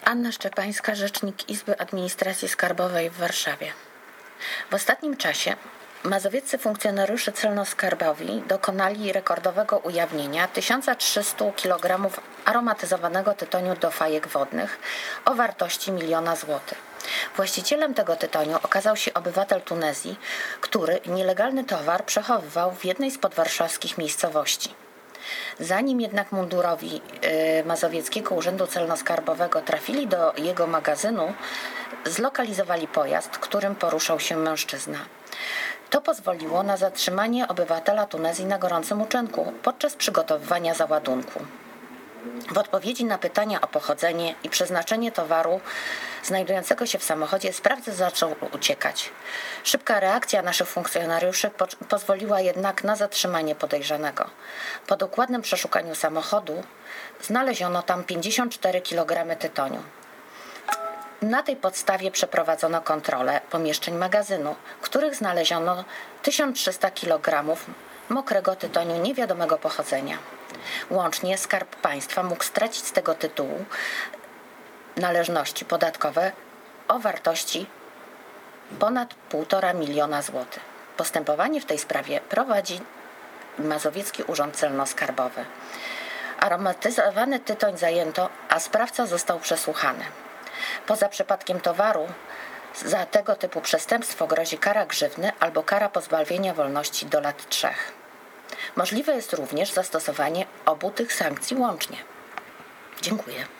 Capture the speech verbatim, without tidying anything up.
Anna Szczepańska, rzecznik Izby Administracji Skarbowej w Warszawie. W ostatnim czasie mazowieccy funkcjonariusze celno-skarbowi dokonali rekordowego ujawnienia tysiąc trzysta kilogramów aromatyzowanego tytoniu do fajek wodnych o wartości miliona złotych. Właścicielem tego tytoniu okazał się obywatel Tunezji, który nielegalny towar przechowywał w jednej z podwarszawskich miejscowości. Zanim jednak mundurowi y, Mazowieckiego Urzędu Celno-Skarbowego trafili do jego magazynu, zlokalizowali pojazd, którym poruszał się mężczyzna. To pozwoliło na zatrzymanie obywatela Tunezji na gorącym uczynku podczas przygotowywania załadunku. W odpowiedzi na pytania o pochodzenie i przeznaczenie towaru znajdującego się w samochodzie sprawca zaczął uciekać. Szybka reakcja naszych funkcjonariuszy po- pozwoliła jednak na zatrzymanie podejrzanego. Po dokładnym przeszukaniu samochodu znaleziono tam pięćdziesiąt cztery kilogramy tytoniu. Na tej podstawie przeprowadzono kontrolę pomieszczeń magazynu, w których znaleziono tysiąc trzysta kilogramów mokrego tytoniu niewiadomego pochodzenia. Łącznie Skarb Państwa mógł stracić z tego tytułu należności podatkowe o wartości ponad półtora miliona złotych. Postępowanie w tej sprawie prowadzi Mazowiecki Urząd Celno-Skarbowy. Aromatyzowany tytoń zajęto, a sprawca został przesłuchany. Poza przepadkiem towaru za tego typu przestępstwo grozi kara grzywny albo kara pozbawienia wolności do lat trzech. Możliwe jest również zastosowanie obu tych sankcji łącznie. Dziękuję.